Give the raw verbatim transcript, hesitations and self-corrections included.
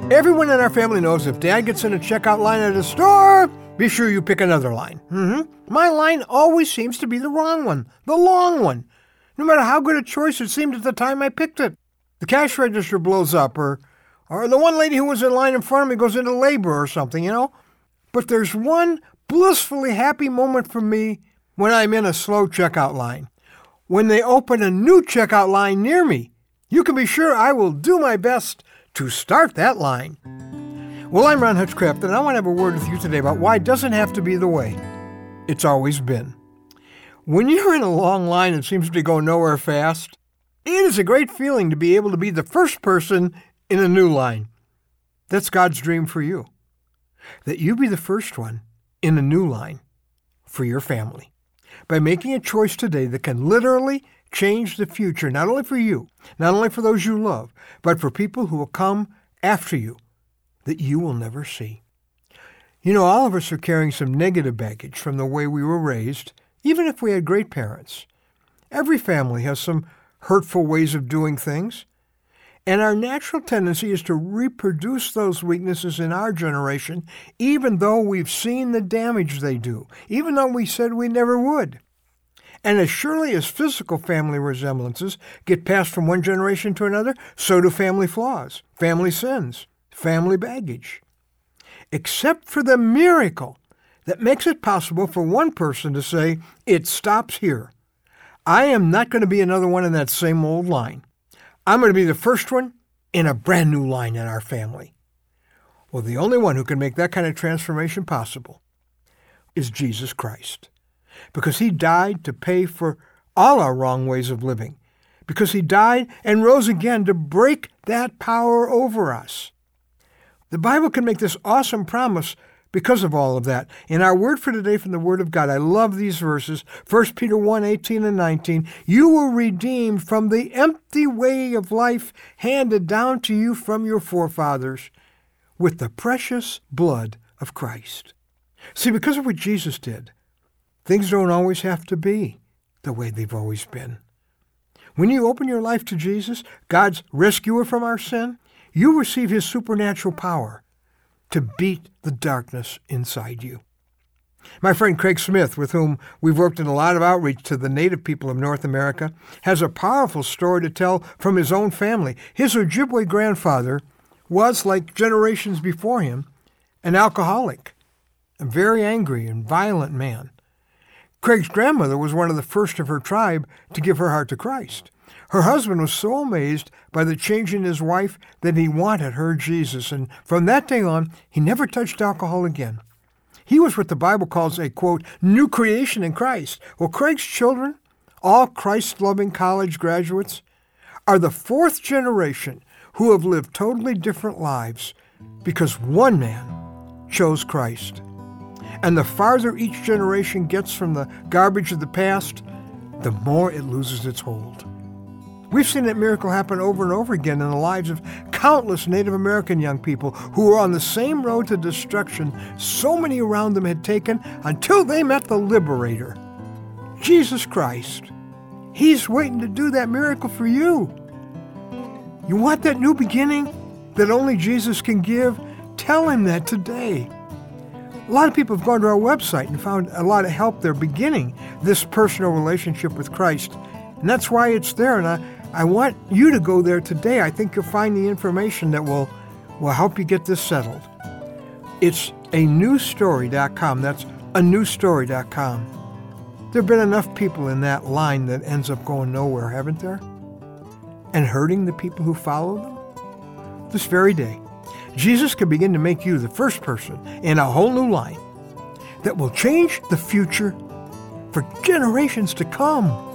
Everyone in our family knows if Dad gets in a checkout line at a store, be sure you pick another line. Mm-hmm. My line always seems to be the wrong one, the long one, no matter how good a choice it seemed at the time I picked it. The cash register blows up, or, or the one lady who was in line in front of me goes into labor or something, you know? But there's one blissfully happy moment for me when I'm in a slow checkout line. When they open a new checkout line near me, you can be sure I will do my best to start that line. Well, I'm Ron Hutchcraft, and I want to have a word with you today about why it doesn't have to be the way it's always been. When you're in a long line and seems to go nowhere fast, it is a great feeling to be able to be the first person in a new line. That's God's dream for you, that you be the first one in a new line for your family by making a choice today that can literally change the future, not only for you, not only for those you love, but for people who will come after you that you will never see. You know, all of us are carrying some negative baggage from the way we were raised, even if we had great parents. Every family has some hurtful ways of doing things, and our natural tendency is to reproduce those weaknesses in our generation, even though we've seen the damage they do, even though we said we never would. And as surely as physical family resemblances get passed from one generation to another, so do family flaws, family sins, family baggage. Except for the miracle that makes it possible for one person to say, it stops here. I am not going to be another one in that same old line. I'm going to be the first one in a brand new line in our family. Well, the only one who can make that kind of transformation possible is Jesus Christ. Because he died to pay for all our wrong ways of living. Because he died and rose again to break that power over us. The Bible can make this awesome promise because of all of that. In our word for today from the Word of God, I love these verses. First Peter one, eighteen and nineteen. You were redeemed from the empty way of life handed down to you from your forefathers with the precious blood of Christ. See, because of what Jesus did, things don't always have to be the way they've always been. When you open your life to Jesus, God's rescuer from our sin, you receive his supernatural power to beat the darkness inside you. My friend Craig Smith, with whom we've worked in a lot of outreach to the native people of North America, has a powerful story to tell from his own family. His Ojibwe grandfather was, like generations before him, an alcoholic, a very angry and violent man. Craig's grandmother was one of the first of her tribe to give her heart to Christ. Her husband was so amazed by the change in his wife that he wanted her Jesus, and from that day on, he never touched alcohol again. He was what the Bible calls a, quote, new creation in Christ. Well, Craig's children, all Christ-loving college graduates, are the fourth generation who have lived totally different lives because one man chose Christ. And the farther each generation gets from the garbage of the past, the more it loses its hold. We've seen that miracle happen over and over again in the lives of countless Native American young people who were on the same road to destruction so many around them had taken until they met the Liberator, Jesus Christ. He's waiting to do that miracle for you. You want that new beginning that only Jesus can give? Tell him that today. A lot of people have gone to our website and found a lot of help there beginning this personal relationship with Christ. And that's why it's there. And I, I want you to go there today. I think you'll find the information that will, will help you get this settled. It's a new story dot com. That's a new story dot com. There have been enough people in that line that ends up going nowhere, haven't there? And hurting the people who follow them? This very day, Jesus can begin to make you the first person in a whole new line that will change the future for generations to come.